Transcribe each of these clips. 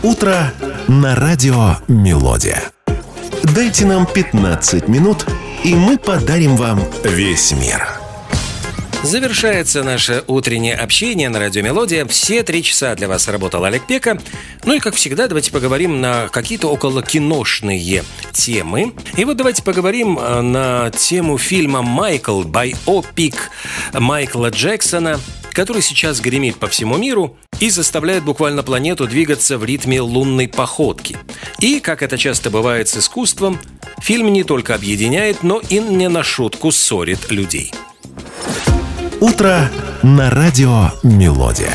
Утро на радио «Мелодия». Дайте нам 15 минут, и мы подарим вам весь мир. Завершается наше утреннее общение на радио «Мелодия». Все 3 часа для вас работал Олег Пека. Ну и, как всегда, давайте поговорим на какие-то околокиношные темы. И вот давайте поговорим на тему фильма «Майкл», байопик Майкла Джексона, который сейчас гремит по всему миру и заставляет буквально планету двигаться в ритме лунной походки. И, как это часто бывает с искусством, фильм не только объединяет, но и не на шутку ссорит людей. Утро на радио «Мелодия».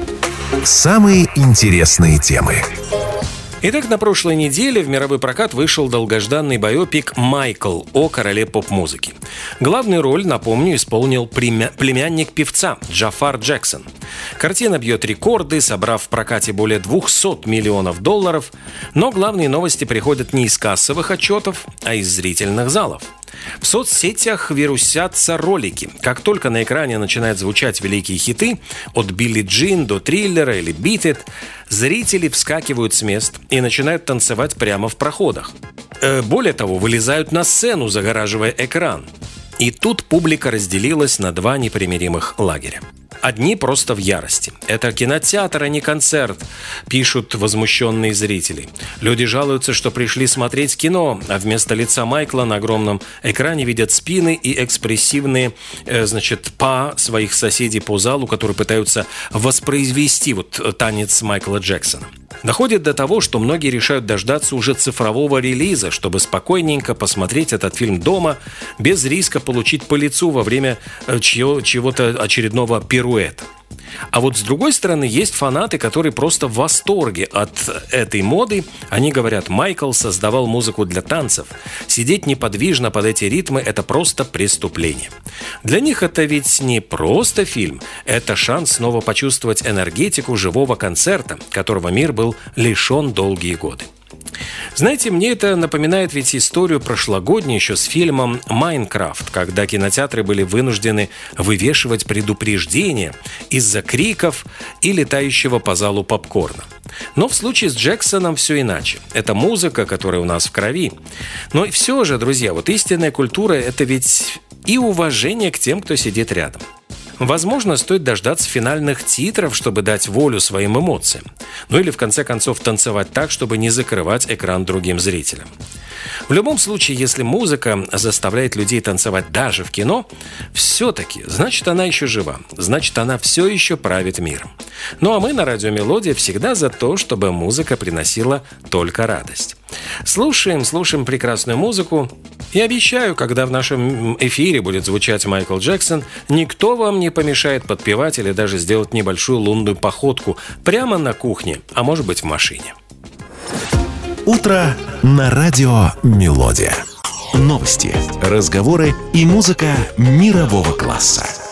Самые интересные темы. Итак, на прошлой неделе в мировой прокат вышел долгожданный байопик «Майкл» о короле поп-музыки. Главную роль, напомню, исполнил племянник певца Джафар Джексон. Картина бьет рекорды, собрав в прокате более $200 миллионов. Но главные новости приходят не из кассовых отчетов, а из зрительных залов. В соцсетях вирусятся ролики. Как только на экране начинают звучать великие хиты, от Билли Джин до Триллера или Beat It, зрители вскакивают с мест и начинают танцевать прямо в проходах. Более того, вылезают на сцену, загораживая экран. И тут публика разделилась на 2 непримиримых лагеря. Одни просто в ярости. Это кинотеатр, а не концерт, пишут возмущенные зрители. Люди жалуются, что пришли смотреть кино, а вместо лица Майкла на огромном экране видят спины и экспрессивные, па своих соседей по залу, которые пытаются воспроизвести танец Майкла Джексона. Доходит до того, что многие решают дождаться уже цифрового релиза, чтобы спокойненько посмотреть этот фильм дома, без риска получить по лицу во время чего-то очередного пируэта. А вот с другой стороны, есть фанаты, которые просто в восторге от этой моды. Они говорят, Майкл создавал музыку для танцев. Сидеть неподвижно под эти ритмы – это просто преступление. Для них это ведь не просто фильм. Это шанс снова почувствовать энергетику живого концерта, которого мир был лишен долгие годы. Знаете, мне это напоминает ведь историю прошлогоднюю еще с фильмом «Майнкрафт», когда кинотеатры были вынуждены вывешивать предупреждения из-за криков и летающего по залу попкорна. Но в случае с Джексоном все иначе. Это музыка, которая у нас в крови. Но и все же, друзья, истинная культура – это ведь и уважение к тем, кто сидит рядом. Возможно, стоит дождаться финальных титров, чтобы дать волю своим эмоциям. Ну или, в конце концов, танцевать так, чтобы не закрывать экран другим зрителям. В любом случае, если музыка заставляет людей танцевать даже в кино, все-таки, значит, она еще жива. Значит, она все еще правит миром. Ну а мы на радио «Мелодия» всегда за то, чтобы музыка приносила только радость. Слушаем прекрасную музыку. И обещаю, когда в нашем эфире будет звучать Майкл Джексон, никто вам не помешает подпевать или даже сделать небольшую лунную походку прямо на кухне, а может быть в машине. Утро на радио «Мелодия». Новости, разговоры и музыка мирового класса.